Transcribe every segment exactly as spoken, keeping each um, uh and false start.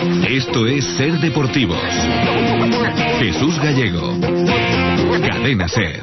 Esto es Ser Deportivos. Jesús Gallego. Cadena Ser.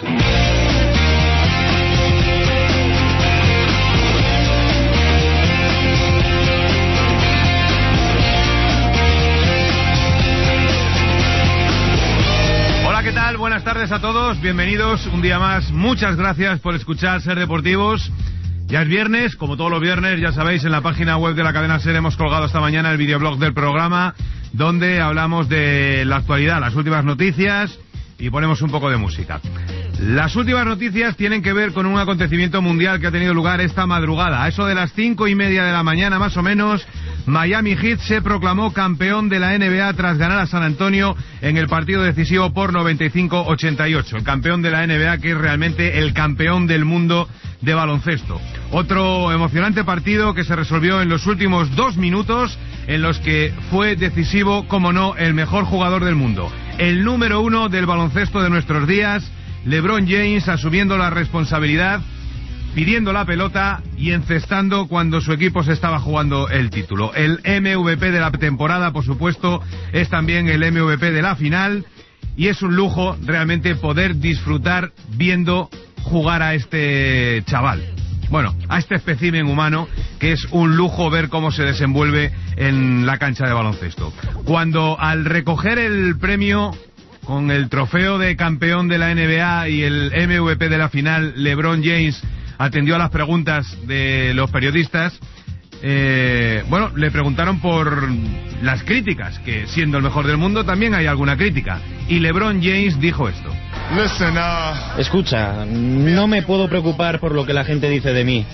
¿Qué tal? Buenas tardes a todos, bienvenidos un día más, muchas gracias por escuchar Ser Deportivos. Ya es viernes, como todos los viernes, ya sabéis, en la página web de la cadena Ser hemos colgado esta mañana el videoblog del programa, donde hablamos de la actualidad, las últimas noticias y ponemos un poco de música. Las últimas noticias tienen que ver con un acontecimiento mundial que ha tenido lugar esta madrugada. A eso de las cinco y media de la mañana, más o menos, Miami Heat se proclamó campeón de la N B A tras ganar a San Antonio en el partido decisivo por noventa y cinco a ochenta y ocho. El campeón de la N B A, que es realmente el campeón del mundo de baloncesto. Otro emocionante partido que se resolvió en los últimos dos minutos, en los que fue decisivo, como no, el mejor jugador del mundo, el número uno del baloncesto de nuestros días, LeBron James, asumiendo la responsabilidad, pidiendo la pelota y encestando cuando su equipo se estaba jugando el título. El M V P de la temporada, por supuesto, es también el M V P de la final, y es un lujo realmente poder disfrutar viendo jugar a este chaval. Bueno, a este espécimen humano, que es un lujo ver cómo se desenvuelve en la cancha de baloncesto. Cuando al recoger el premio con el trofeo de campeón de la N B A y el M V P de la final, LeBron James atendió a las preguntas de los periodistas. Eh, bueno, le preguntaron por las críticas, que siendo el mejor del mundo también hay alguna crítica. Y LeBron James dijo esto. Listen, uh... Escucha, no me puedo preocupar por lo que la gente dice de mí.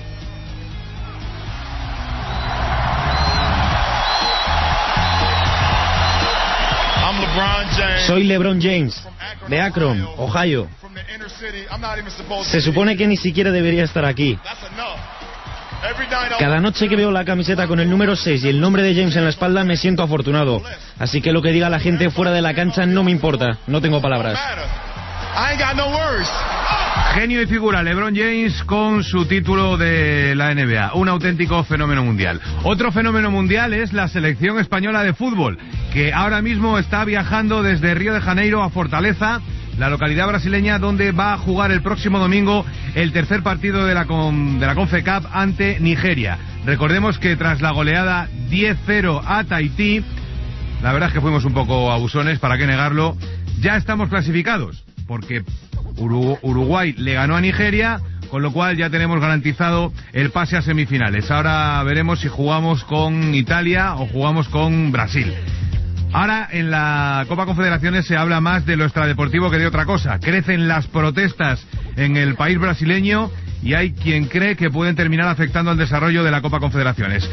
Soy LeBron James, de Akron, Ohio. Se supone que ni siquiera debería estar aquí. Cada noche que veo la camiseta con el número seis y el nombre de James en la espalda me siento afortunado. Así que lo que diga la gente fuera de la cancha no me importa, no tengo palabras. Genio y figura, LeBron James con su título de la N B A, un auténtico fenómeno mundial. Otro fenómeno mundial es la selección española de fútbol, que ahora mismo está viajando desde Río de Janeiro a Fortaleza, la localidad brasileña donde va a jugar el próximo domingo el tercer partido de la, con, de la CONCACAF ante Nigeria. Recordemos que tras la goleada diez cero a Tahití, la verdad es que fuimos un poco abusones, para qué negarlo, ya estamos clasificados, porque Uruguay le ganó a Nigeria, con lo cual ya tenemos garantizado el pase a semifinales. Ahora veremos si jugamos con Italia o jugamos con Brasil. Ahora en la Copa Confederaciones se habla más de lo extradeportivo que de otra cosa. Crecen las protestas en el país brasileño y hay quien cree que pueden terminar afectando al desarrollo de la Copa Confederaciones.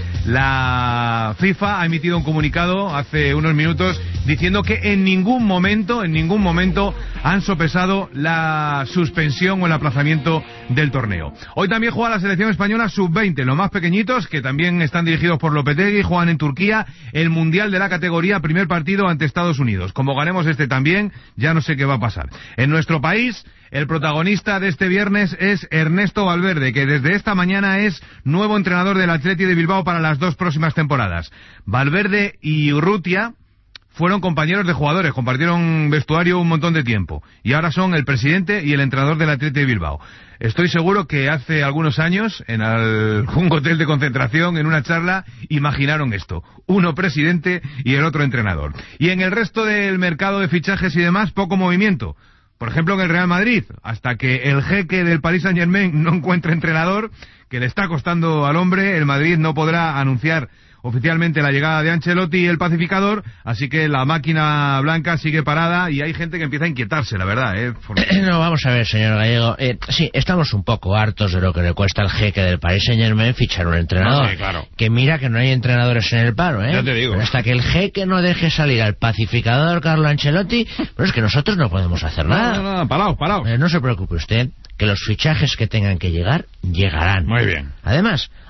La FIFA ha emitido un comunicado hace unos minutos diciendo que en ningún momento, en ningún momento han sopesado la suspensión o el aplazamiento del torneo. Hoy también juega la selección española sub veinte, los más pequeñitos, que también están dirigidos por Lopetegui, juegan en Turquía el Mundial de la categoría, primer partido ante Estados Unidos. Como ganemos este también, ya no sé qué va a pasar. En nuestro país, el protagonista de este viernes es Ernesto Valverde, que desde esta mañana es nuevo entrenador del Athletic de Bilbao para las dos próximas temporadas. Valverde y Urrutia fueron compañeros de jugadores, compartieron vestuario un montón de tiempo, y ahora son el presidente y el entrenador del Athletic de Bilbao. Estoy seguro que hace algunos años, en algún hotel de concentración, en una charla, imaginaron esto: uno presidente y el otro entrenador. Y en el resto del mercado de fichajes y demás, poco movimiento. Por ejemplo, en el Real Madrid, hasta que el jeque del Paris Saint-Germain no encuentre entrenador, que le está costando al hombre, el Madrid no podrá anunciar oficialmente la llegada de Ancelotti y el pacificador, así que la máquina blanca sigue parada y hay gente que empieza a inquietarse, la verdad, ¿eh? Por... No, vamos a ver, señor Gallego, eh, sí, estamos un poco hartos de lo que le cuesta al jeque del Paris Saint-Germain fichar un entrenador. No, sí, claro. Que mira que no hay entrenadores en el paro, ¿eh? Ya te digo. Pero hasta que el jeque no deje salir al pacificador Carlo Ancelotti, pero es que nosotros no podemos hacer nada. No, no, no, paraos, paraos. Eh, no se preocupe usted, que los fichajes que tengan que llegar, llegarán. Muy bien. Además,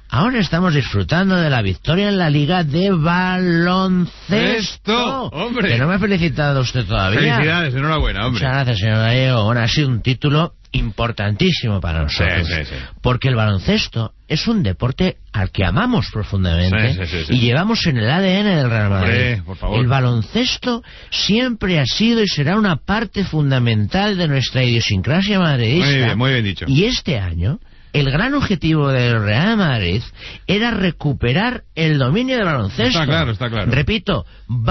ahora estamos disfrutando de la victoria en la Liga de Baloncesto. Esto, hombre. Que no me ha felicitado usted todavía. Felicidades, enhorabuena, hombre. Muchas gracias, señor Gallego. Bueno, ha sido un título importantísimo para nosotros. Sí, sí, sí. Porque el baloncesto es un deporte al que amamos profundamente, sí, sí, sí, sí. y llevamos en el A D N del Real Madrid. Hombre, por favor. El baloncesto siempre ha sido y será una parte fundamental de nuestra idiosincrasia madridista. Muy bien, muy bien dicho. Y este año, el gran objetivo del Real Madrid era recuperar el dominio del baloncesto. Está claro, está claro. Repito,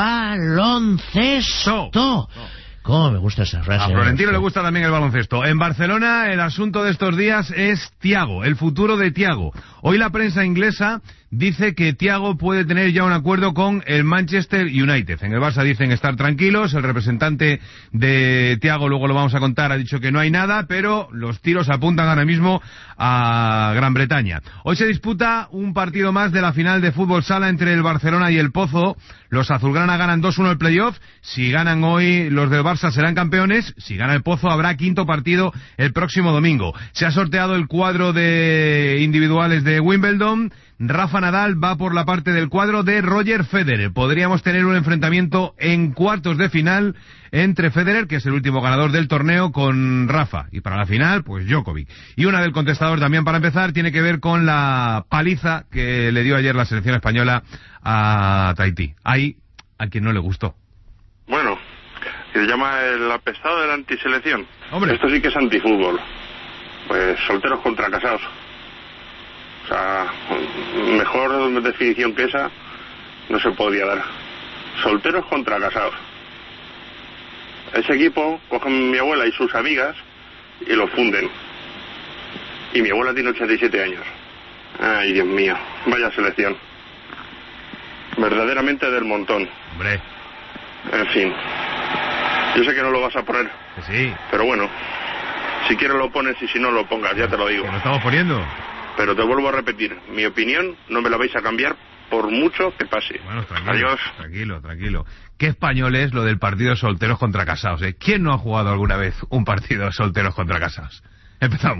baloncesto. No. ¿Cómo me gusta esa frase? A Florentino le gusta también el baloncesto. En Barcelona, el asunto de estos días es Thiago, el futuro de Thiago. Hoy la prensa inglesa dice que Thiago puede tener ya un acuerdo con el Manchester United. En el Barça dicen estar tranquilos. El representante de Thiago, luego lo vamos a contar, ha dicho que no hay nada, pero los tiros apuntan ahora mismo a Gran Bretaña. Hoy se disputa un partido más de la final de fútbol sala entre el Barcelona y el Pozo. Los azulgrana ganan dos uno el playoff. Si ganan hoy los del Barça serán campeones. Si gana el Pozo habrá quinto partido el próximo domingo. Se ha sorteado el cuadro de individuales de Wimbledon. Rafa Nadal va por la parte del cuadro de Roger Federer. Podríamos tener un enfrentamiento en cuartos de final entre Federer, que es el último ganador del torneo, con Rafa. Y para la final, pues Djokovic. Y una del contestador también para empezar tiene que ver con la paliza que le dio ayer la selección española a Tahití. Ahí, a quien no le gustó. Bueno, se llama el apestado de la antiselección. Hombre. Esto sí que es antifútbol. Pues solteros contra casados. O sea, mejor definición que esa no se podría dar. Solteros contra casados. Ese equipo cogen mi abuela y sus amigas y lo funden. Y mi abuela tiene ochenta y siete años. Ay, Dios mío, vaya selección. Verdaderamente del montón. Hombre. En fin. Yo sé que no lo vas a poner. Que sí. Pero bueno, si quieres lo pones y si no lo pongas, ya te lo digo. Que lo estamos poniendo. Pero te vuelvo a repetir, mi opinión no me la vais a cambiar por mucho que pase. Bueno, tranquilo, Adiós. tranquilo, tranquilo. Qué español es lo del partido de solteros contra casados, ¿eh? ¿Quién no ha jugado alguna vez un partido de solteros contra casados? Empezamos.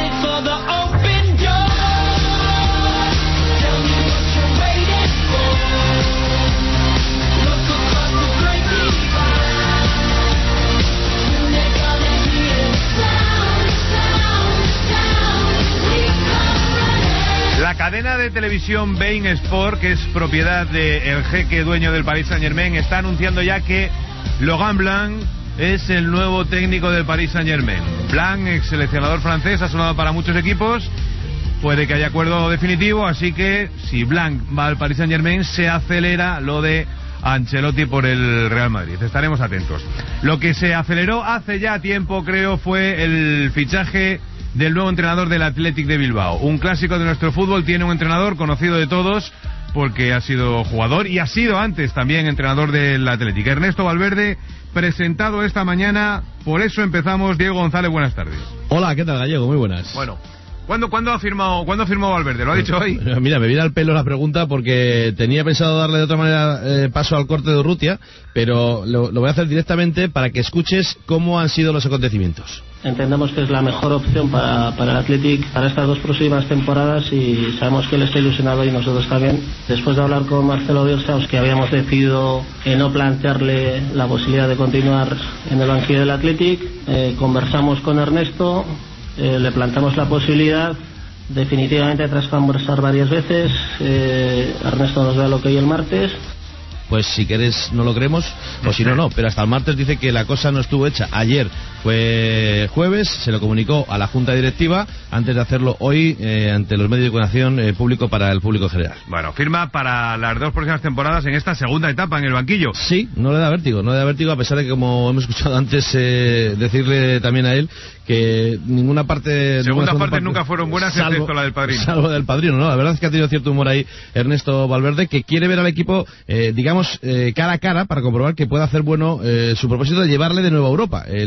La cadena de televisión Bein Sport, que es propiedad del jeque dueño del Paris Saint-Germain, está anunciando ya que Laurent Blanc es el nuevo técnico del Paris Saint-Germain. Blanc, ex seleccionador francés, ha sonado para muchos equipos. Puede que haya acuerdo definitivo, así que si Blanc va al Paris Saint-Germain, se acelera lo de Ancelotti por el Real Madrid. Estaremos atentos. Lo que se aceleró hace ya tiempo, creo, fue el fichaje del nuevo entrenador del Athletic de Bilbao. Un clásico de nuestro fútbol, tiene un entrenador conocido de todos porque ha sido jugador y ha sido antes también entrenador del Athletic. Ernesto Valverde, presentado esta mañana. Por eso empezamos. Diego González, buenas tardes. Hola, ¿qué tal, Gallego? Muy buenas. Bueno, ¿Cuándo, ¿cuándo, ha firmado, ¿Cuándo ha firmado Valverde? ¿Lo ha dicho hoy? Mira, me viene al pelo la pregunta porque tenía pensado darle de otra manera eh, paso al corte de Urrutia, pero lo, lo voy a hacer directamente para que escuches cómo han sido los acontecimientos. Entendemos que es la mejor opción para, para el Athletic para estas dos próximas temporadas y sabemos que él está ilusionado y nosotros también. Después de hablar con Marcelo Bielsa, que habíamos decidido eh, no plantearle la posibilidad de continuar en el banquillo del Athletic, eh, conversamos con Ernesto. Eh, le planteamos la posibilidad, definitivamente tras conversar varias veces, eh, Ernesto nos da lo que hay el martes. Pues si querés no lo creemos, o si no, no, pero hasta el martes dice que la cosa no estuvo hecha. Ayer fue jueves, se lo comunicó a la Junta Directiva antes de hacerlo hoy eh, ante los medios de comunicación eh, público para el público general. Bueno, firma para las dos próximas temporadas en esta segunda etapa en el banquillo. Sí, no le da vértigo, no le da vértigo a pesar de que, como hemos escuchado antes, eh, decirle también a él que ninguna parte... Segunda parte, parte nunca fueron buenas, salvo, excepto la del Padrino. Salvo del Padrino, ¿no? La verdad es que ha tenido cierto humor ahí Ernesto Valverde, que quiere ver al equipo, eh, digamos, eh, cara a cara para comprobar que puede hacer bueno eh, su propósito de llevarle de nuevo a Europa. El equipo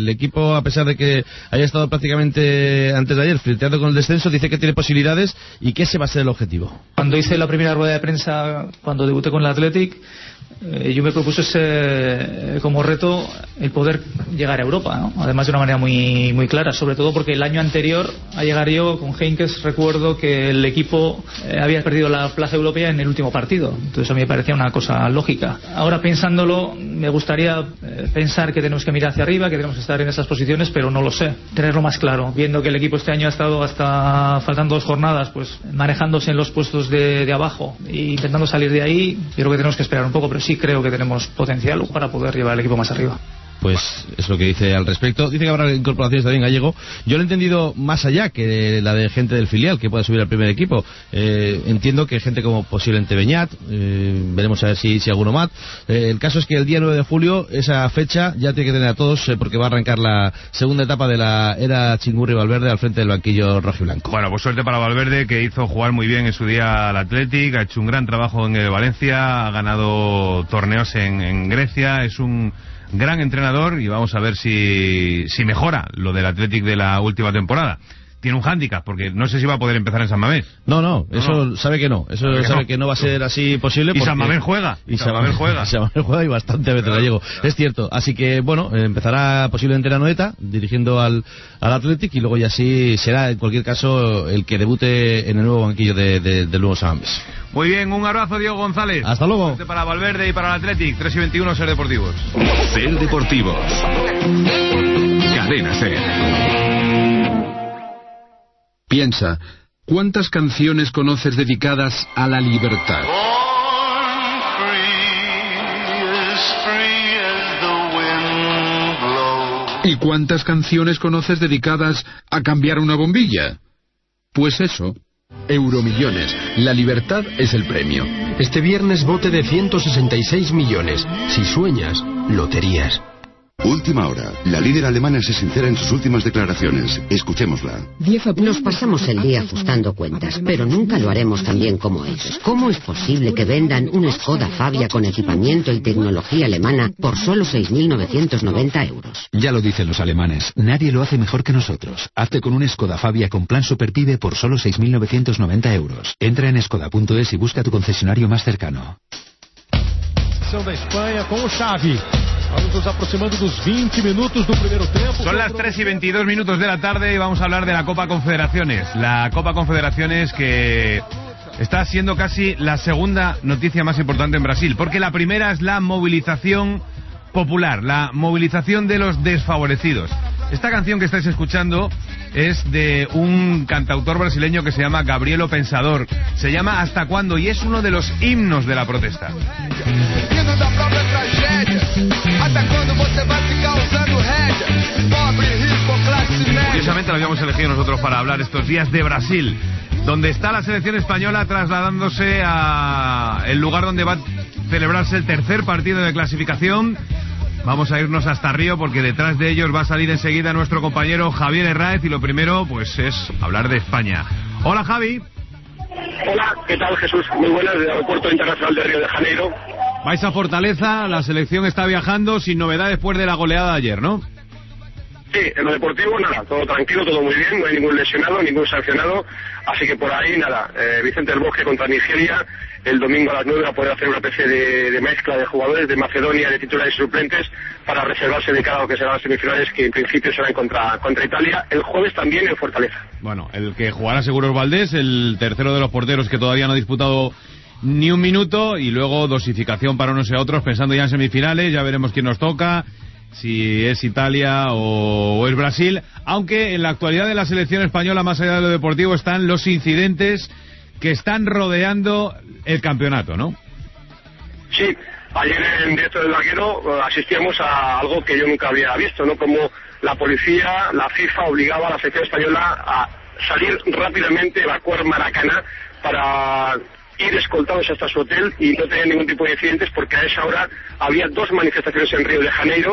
equipo, a pesar de que haya estado prácticamente antes de ayer flirteando con el descenso, dice que tiene posibilidades y que ese va a ser el objetivo. Cuando hice la primera rueda de prensa, cuando debuté con el Athletic, eh, yo me propuse ese, como reto el poder llegar a Europa, ¿no? Además de una manera muy muy clara, sobre todo porque el año anterior a llegar yo con Heinkes recuerdo que el equipo eh, había perdido la plaza europea en el último partido, entonces a mí me parecía una cosa lógica. Ahora pensándolo, me gustaría eh, pensar que tenemos que mirar hacia arriba, que tenemos que estar en esas posiciones, pero no lo sé, tenerlo más claro, viendo que el equipo este año ha estado hasta faltando dos jornadas, pues manejándose en los puestos de, de abajo e intentando salir de ahí. Yo creo que tenemos que esperar un poco, pero sí creo que tenemos potencial para poder llevar el equipo más arriba. Pues es lo que dice al respecto. Dice que habrá incorporaciones también Gallego. Yo lo he entendido más allá que la de gente del filial que pueda subir al primer equipo. Eh, entiendo que gente como posiblemente Beñat, eh, veremos a ver si, si alguno más. Eh, el caso es que el día nueve de julio, esa fecha ya tiene que tener a todos, eh, porque va a arrancar la segunda etapa de la era Chingurri Valverde al frente del banquillo rojiblanco. Bueno, pues suerte para Valverde, que hizo jugar muy bien en su día al Athletic, ha hecho un gran trabajo en el Valencia, ha ganado torneos en, en Grecia, es un gran entrenador y vamos a ver si, si mejora lo del Athletic de la última temporada. Tiene un hándicap, porque no sé si va a poder empezar en San Mamés. No, no, eso no, no. sabe que no. Eso sabe, que, sabe no. que no va a ser así posible. Y San Mamés juega. Y San Mamés juega. San Mamés juega y bastante a veces claro, Gallego. Claro. Es cierto. Así que, bueno, empezará posiblemente la Noeta, dirigiendo al, al Athletic, y luego ya sí será, en cualquier caso, el que debute en el nuevo banquillo de, de, del nuevo San Mamés. Muy bien, un abrazo, Diego González. Hasta luego. Este para Valverde y para el Athletic. tres y veintiuno, Ser Deportivos. Ser Deportivos. Cadena Ser. Piensa, ¿cuántas canciones conoces dedicadas a la libertad? ¿Y cuántas canciones conoces dedicadas a cambiar una bombilla? Pues eso, Euromillones. La libertad es el premio. Este viernes bote de ciento sesenta y seis millones. Si sueñas, loterías. Última hora. La líder alemana se sincera en sus últimas declaraciones. Escuchémosla. Nos pasamos el día ajustando cuentas, pero nunca lo haremos tan bien como ellos. ¿Cómo es posible que vendan un Skoda Fabia con equipamiento y tecnología alemana por solo seis mil novecientos noventa euros? Ya lo dicen los alemanes. Nadie lo hace mejor que nosotros. Hazte con un Skoda Fabia con plan Superpibe por solo seis mil novecientos noventa euros. Entra en skoda punto es y busca tu concesionario más cercano. De España con Xavi. Vamos aproximando dos veinte minutos del primer tiempo. Son las tres y veintidós minutos de la tarde y vamos a hablar de la Copa Confederaciones. La Copa Confederaciones que está siendo casi la segunda noticia más importante en Brasil, porque la primera es la movilización popular, la movilización de los desfavorecidos. Esta canción que estáis escuchando es de un cantautor brasileño que se llama Gabriel Pensador. Se llama ¿Hasta cuándo? Y es uno de los himnos de la protesta. Curiosamente lo habíamos elegido nosotros para hablar estos días de Brasil, donde está la selección española trasladándose a el lugar donde va a celebrarse el tercer partido de clasificación. Vamos a irnos hasta Río porque detrás de ellos va a salir enseguida nuestro compañero Javier Herráez y lo primero pues es hablar de España. Hola, Javi. Hola, ¿qué tal, Jesús? Muy buenas, del Aeropuerto Internacional de Río de Janeiro. Vais a Fortaleza, la selección está viajando sin novedad después de la goleada de ayer, ¿no? Sí, en lo deportivo nada, todo tranquilo, todo muy bien, no hay ningún lesionado, ningún sancionado, así que por ahí nada, eh, Vicente del Bosque contra Nigeria, el domingo a las nueve va a poder hacer una especie de, de mezcla de jugadores de Macedonia, de titulares y suplentes, para reservarse de cara a lo que serán las semifinales, que en principio serán contra, contra Italia, el jueves también en Fortaleza. Bueno, el que jugará seguro es Valdés, el tercero de los porteros que todavía no ha disputado ni un minuto, y luego dosificación para unos y otros, pensando ya en semifinales, ya veremos quién nos toca, si es Italia o, o es Brasil, aunque en la actualidad de la selección española, más allá de lo deportivo, están los incidentes que están rodeando el campeonato, ¿no? Sí, ayer en directo del Vaquero asistíamos a algo que yo nunca había visto, ¿no? Como la policía, la FIFA obligaba a la selección española a salir rápidamente, evacuar Maracaná para ir escoltados hasta su hotel y no tener ningún tipo de incidentes, porque a esa hora había dos manifestaciones en Río de Janeiro,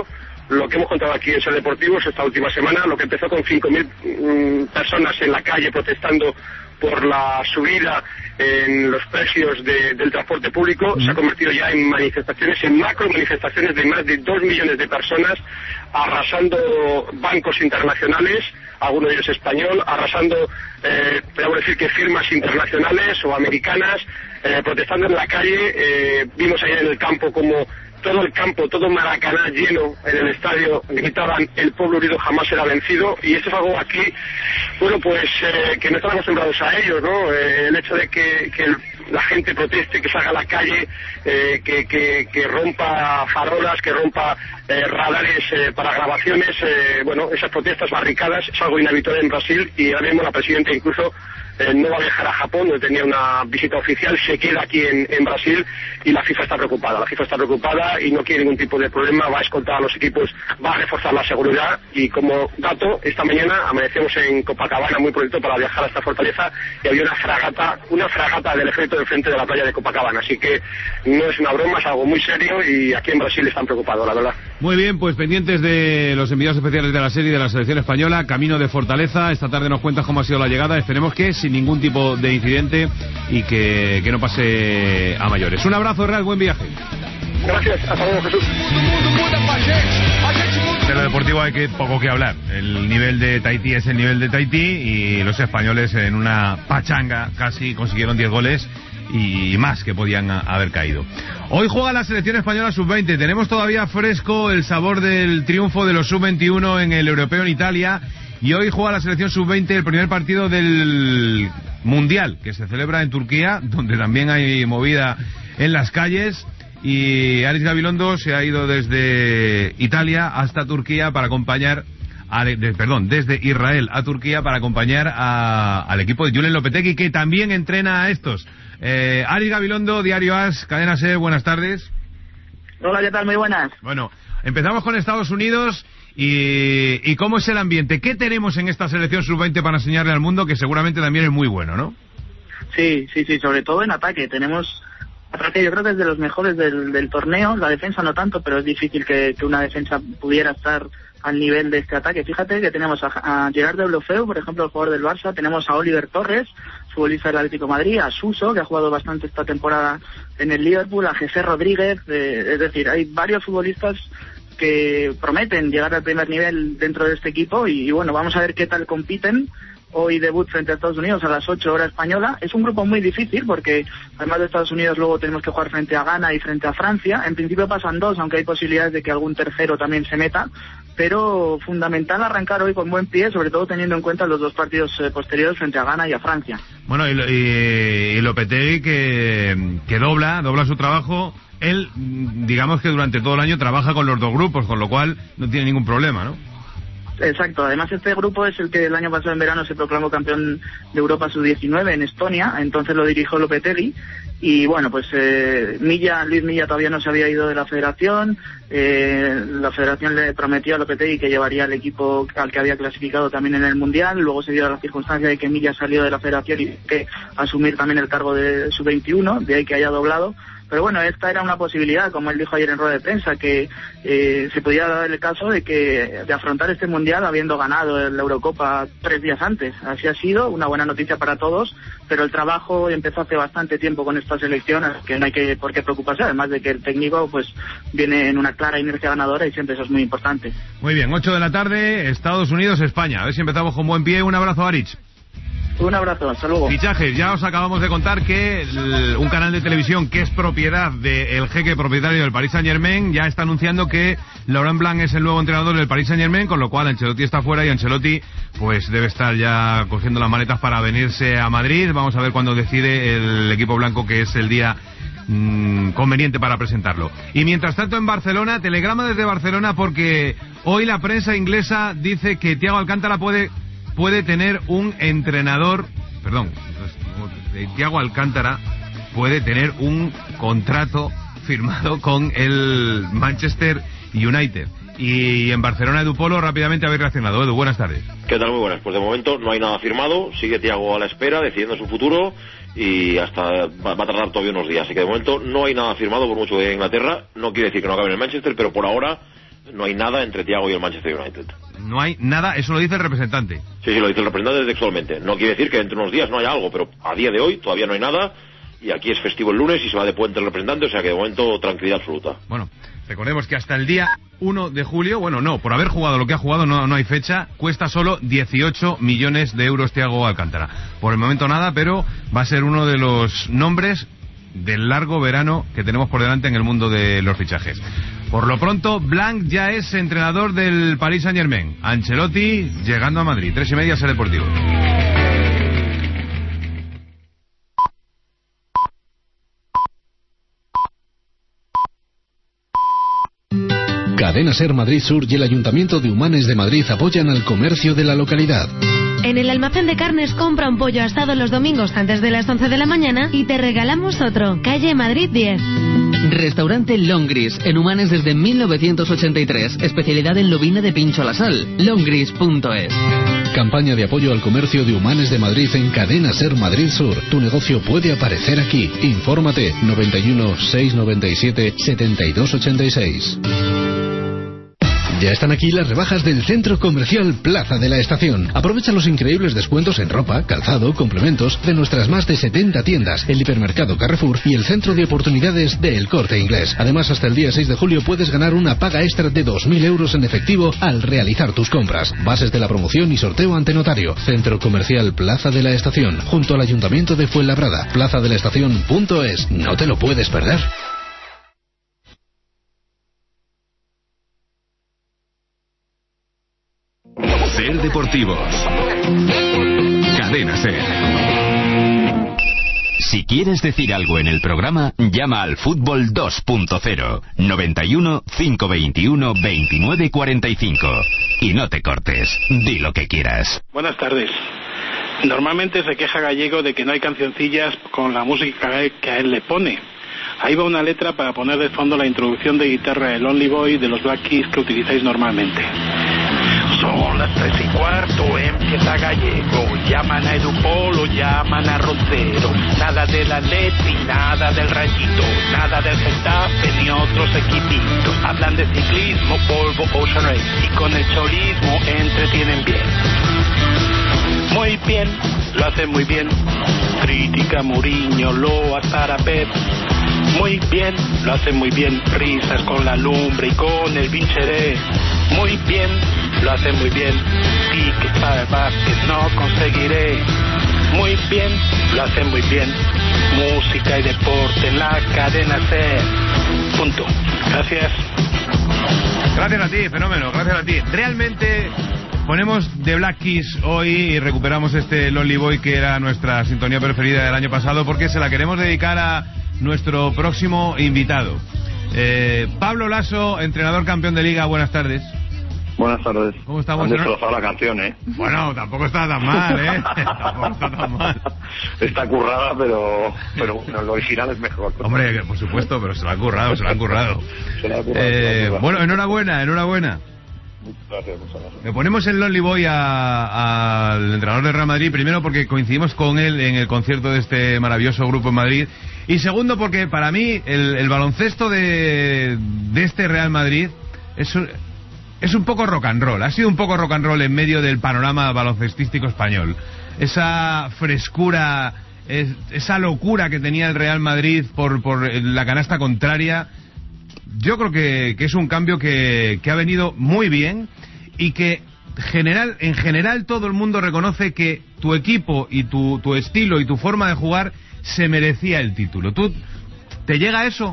lo que hemos contado aquí en Ser Deportivos esta última semana, lo que empezó con cinco mil mmm, personas en la calle protestando por la subida en los precios de, del transporte público, mm. se ha convertido ya en manifestaciones, en macro manifestaciones de más de dos millones de personas, arrasando bancos internacionales, alguno de ellos español, arrasando, eh, podemos decir que firmas internacionales o americanas, eh, protestando en la calle. Eh, vimos ayer en el campo como todo el campo, todo Maracaná lleno en el estadio, gritaban el pueblo unido jamás será vencido, y esto es algo aquí, bueno, pues eh, que no están acostumbrados a ellos, ¿no? Eh, el hecho de que, que el, la gente proteste, que salga a la calle, eh, que, que, que rompa farolas, que rompa eh, radares eh, para grabaciones, eh, bueno, esas protestas barricadas es algo inhabitual en Brasil, y ahora mismo la presidenta incluso Eh, no va a viajar a Japón, donde tenía una visita oficial, se queda aquí en, en Brasil, y la FIFA está preocupada. La FIFA está preocupada y no quiere ningún tipo de problema, va a escoltar a los equipos, va a reforzar la seguridad, y como dato, esta mañana amanecemos en Copacabana muy pronto para viajar a esta fortaleza, y había una fragata, una fragata del ejército de frente de la playa de Copacabana, así que no es una broma, es algo muy serio, y aquí en Brasil están preocupados, la verdad. Muy bien, pues pendientes de los enviados especiales de la serie de la selección española, camino de Fortaleza. Esta tarde nos cuentas cómo ha sido la llegada, esperemos que sin ningún tipo de incidente y que, que no pase a mayores. Un abrazo, Real, buen viaje. Gracias, hasta luego, Jesús. De lo deportivo hay que poco que hablar. El nivel de Tahití es el nivel de Tahití, y los españoles en una pachanga casi consiguieron diez goles y más que podían haber caído. Hoy juega la selección española sub veinte. Tenemos todavía fresco el sabor del triunfo de los sub veintiuno en el europeo en Italia, y hoy juega la selección sub veinte el primer partido del Mundial, que se celebra en Turquía, donde también hay movida en las calles, y Aris Gabilondo se ha ido desde Italia hasta Turquía para acompañar a, de, perdón, desde Israel a Turquía para acompañar a, al equipo de Julen Lopetegui, que también entrena a estos. Eh, Aris Gabilondo, Diario As, Cadena SER, buenas tardes. Hola, ¿qué tal? Muy buenas. Bueno, empezamos con Estados Unidos y, y ¿cómo es el ambiente? ¿Qué tenemos en esta selección sub veinte para enseñarle al mundo, que seguramente también es muy bueno, ¿no? Sí, sí, sí, sobre todo en ataque. Tenemos ataque, yo creo que es de los mejores del, del torneo. La defensa no tanto, pero es difícil que, que una defensa pudiera estar al nivel de este ataque. Fíjate que tenemos a, a Gerard Deulofeu, por ejemplo, el jugador del Barça, tenemos a Oliver Torres, futbolista del Atlético de Madrid, a Suso, que ha jugado bastante esta temporada en el Liverpool, a José Rodríguez, eh, es decir, hay varios futbolistas que prometen llegar al primer nivel dentro de este equipo, y, y bueno, vamos a ver qué tal compiten. Hoy debut frente a Estados Unidos a las ocho hora española. Es un grupo muy difícil porque además de Estados Unidos luego tenemos que jugar frente a Ghana y frente a Francia. En principio pasan dos, aunque hay posibilidades de que algún tercero también se meta, pero fundamental arrancar hoy con buen pie, sobre todo teniendo en cuenta los dos partidos eh, posteriores frente a Ghana y a Francia. Bueno, y, y, y Lopetegui que, que dobla, dobla su trabajo. Él, digamos que durante todo el año trabaja con los dos grupos, con lo cual no tiene ningún problema, ¿no? Exacto, además este grupo es el que el año pasado en verano se proclamó campeón de Europa sub diecinueve en Estonia, entonces lo dirigió Lopetegui, y bueno, pues eh, Milla, Luis Milla todavía no se había ido de la federación, eh, la federación le prometió a Lopetegui que llevaría al equipo al que había clasificado también en el Mundial, luego se dio la circunstancia de que Milla salió de la federación y que asumir también el cargo de sub veintiuno, de ahí que haya doblado. Pero bueno, esta era una posibilidad, como él dijo ayer en rueda de prensa, que eh, se podía dar el caso de que de afrontar este Mundial habiendo ganado la Eurocopa tres días antes. Así ha sido, una buena noticia para todos, pero el trabajo empezó hace bastante tiempo con esta selección, así que no hay que por qué preocuparse, además de que el técnico pues viene en una clara inercia ganadora y siempre eso es muy importante. Muy bien, ocho de la tarde, Estados Unidos, España. A ver si empezamos con buen pie. Un abrazo, Arich. Un abrazo, hasta luego. Fichajes, ya os acabamos de contar que el, un canal de televisión que es propiedad del jeque propietario del Paris Saint-Germain ya está anunciando que Laurent Blanc es el nuevo entrenador del Paris Saint-Germain, con lo cual Ancelotti está fuera y Ancelotti pues debe estar ya cogiendo las maletas para venirse a Madrid. Vamos a ver cuándo decide el equipo blanco que es el día mmm, conveniente para presentarlo. Y mientras tanto en Barcelona, telegrama desde Barcelona, porque hoy la prensa inglesa dice que Thiago Alcántara puede... puede tener un entrenador, perdón, Thiago Alcántara puede tener un contrato firmado con el Manchester United. Y en Barcelona, Edu Polo, rápidamente habéis reaccionado. Edu, buenas tardes. ¿Qué tal? Muy buenas. Pues de momento no hay nada firmado, sigue Thiago a la espera, decidiendo su futuro, y hasta va, va a tardar todavía unos días. Así que de momento no hay nada firmado, por mucho de Inglaterra. No quiere decir que no acabe en el Manchester, pero por ahora no hay nada entre Thiago y el Manchester United. No hay nada, eso lo dice el representante. Sí, sí, lo dice el representante textualmente. No quiere decir que dentro de unos días no haya algo, pero a día de hoy todavía no hay nada, y aquí es festivo el lunes y se va de puente el representante, o sea que de momento tranquilidad absoluta. Bueno, recordemos que hasta el día uno de julio, bueno, no, por haber jugado lo que ha jugado no, no hay fecha, cuesta solo dieciocho millones de euros Thiago Alcántara. Por el momento nada, pero va a ser uno de los nombres del largo verano que tenemos por delante en el mundo de los fichajes. Por lo pronto, Blanc ya es entrenador del Paris Saint-Germain. Ancelotti llegando a Madrid. Tres y media, Ser Deportivo. Cadena Ser Madrid Sur y el Ayuntamiento de Humanes de Madrid apoyan al comercio de la localidad. En el almacén de carnes compra un pollo asado los domingos antes de las once de la mañana y te regalamos otro. Calle Madrid diez. Restaurante Longris, en Humanes desde mil novecientos ochenta y tres. Especialidad en lobina de pincho a la sal. longris punto es. Campaña de apoyo al comercio de Humanes de Madrid en Cadena Ser Madrid Sur. Tu negocio puede aparecer aquí. Infórmate noventa y uno, seiscientos noventa y siete, setenta y dos ochenta y seis. Ya están aquí las rebajas del Centro Comercial Plaza de la Estación. Aprovecha los increíbles descuentos en ropa, calzado, complementos de nuestras más de setenta tiendas, el hipermercado Carrefour y el centro de oportunidades de El Corte Inglés. Además, hasta el día seis de julio puedes ganar una paga extra de dos mil euros en efectivo al realizar tus compras. Bases de la promoción y sorteo ante notario. Centro Comercial Plaza de la Estación, junto al Ayuntamiento de Fuenlabrada. plaza de la estación punto es. No te lo puedes perder. Ser Deportivos. Cadena Ser. Si quieres decir algo en el programa, llama al Fútbol dos punto cero, noventa y uno, cinco veintiuno, veintinueve cuarenta y cinco. Y no te cortes, di lo que quieras. Buenas tardes. Normalmente se queja Gallego de que no hay cancioncillas con la música que a él le pone. Ahí va una letra para poner de fondo la introducción de guitarra de Lonely Boy de los Black Keys que utilizáis normalmente. Son las tres y cuarto, empieza Gallego, llaman a Edupolo, llaman a Roncero, nada del Atleti, nada del Rayito, nada del Getafe ni otros equipitos, hablan de ciclismo, polvo, Ocean Race, y con el cholismo entretienen bien. Muy bien, lo hacen muy bien, crítica Mourinho, Loa, Sara Pep. Muy bien, lo hacen muy bien, risas con la lumbre y con el vincheré. Muy bien, lo hacen muy bien, tickets para el básquet no conseguiré. Muy bien, lo hacen muy bien, música y deporte en la cadena Ser. Punto. Gracias. Gracias a ti, fenómeno, gracias a ti. Realmente ponemos The Black Keys hoy y recuperamos este Lonely Boy que era nuestra sintonía preferida del año pasado porque se la queremos dedicar a nuestro próximo invitado. Eh, Pablo Laso, entrenador campeón de Liga, buenas tardes. Buenas tardes. ¿Cómo estamos? Han destrozado la canción, ¿eh? Bueno, tampoco está tan mal, ¿eh? Tampoco está tan mal. Está currada, pero pero bueno, lo original es mejor. Hombre, por supuesto, pero se lo han currado, se lo han currado. Se lo ha currado, eh, se lo ha currado. Bueno, enhorabuena, enhorabuena. Muchas gracias, muchas gracias. Le ponemos el Lonely Boy al entrenador del Real Madrid, primero porque coincidimos con él en el concierto de este maravilloso grupo en Madrid, y segundo porque para mí el, el baloncesto de, de este Real Madrid es un, es un poco rock and roll, ha sido un poco rock and roll en medio del panorama baloncestístico español. Esa frescura, es, esa locura que tenía el Real Madrid por, por la canasta contraria. Yo creo que, que es un cambio que, que ha venido muy bien y que general, en general todo el mundo reconoce que tu equipo y tu, tu estilo y tu forma de jugar se merecía el título. ¿Tú te llega eso?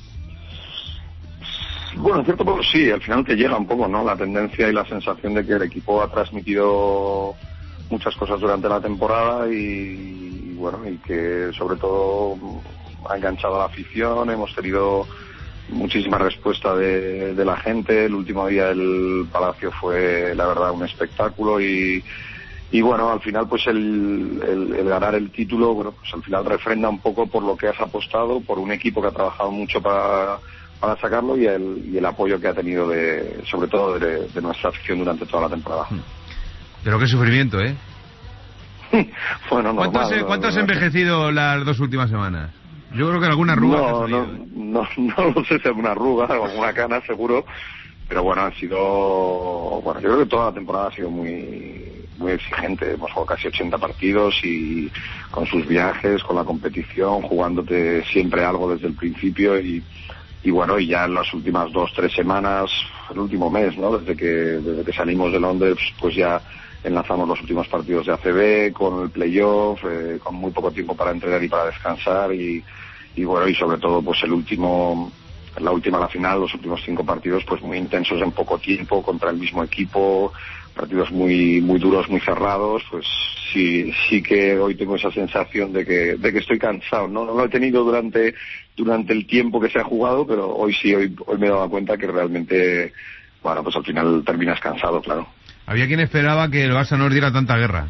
Bueno, en cierto modo sí, al final te llega un poco, ¿no? La tendencia y la sensación de que el equipo ha transmitido muchas cosas durante la temporada y, y bueno, y que sobre todo ha enganchado a la afición, hemos tenido muchísima respuesta de, de la gente. El último día el Palacio fue la verdad un espectáculo y, y bueno, al final pues el, el, el ganar el título, bueno, pues al final refrenda un poco por lo que has apostado, por un equipo que ha trabajado mucho para, para sacarlo y el, y el apoyo que ha tenido de, sobre todo de, de nuestra afición durante toda la temporada. Pero qué sufrimiento, ¿eh? Bueno, normal, ¿Cuánto has, no, ¿cuánto has no, envejecido las dos últimas semanas? Yo creo que alguna arruga. No, no, no, no lo sé si alguna arruga o alguna cana, seguro. pero bueno, ha sido, bueno, yo creo que toda la temporada ha sido muy muy exigente. Hemos jugado casi ochenta partidos y con sus viajes, con la competición, jugándote siempre algo desde el principio y, y bueno, y ya en las últimas dos, tres semanas, el último mes, ¿no? Desde que, desde que salimos de Londres, pues ya enlazamos los últimos partidos de A C B con el playoff, eh, con muy poco tiempo para entrenar y para descansar y, y bueno, y sobre todo pues el último, la última, la final, los últimos cinco partidos pues muy intensos en poco tiempo contra el mismo equipo, partidos muy muy duros, muy cerrados, pues sí sí que hoy tengo esa sensación de que de que estoy cansado, no no lo he tenido durante durante el tiempo que se ha jugado, pero hoy sí, hoy hoy me he dado cuenta que realmente, bueno, pues al final terminas cansado, claro. Había quien esperaba que el Barça no os diera tanta guerra.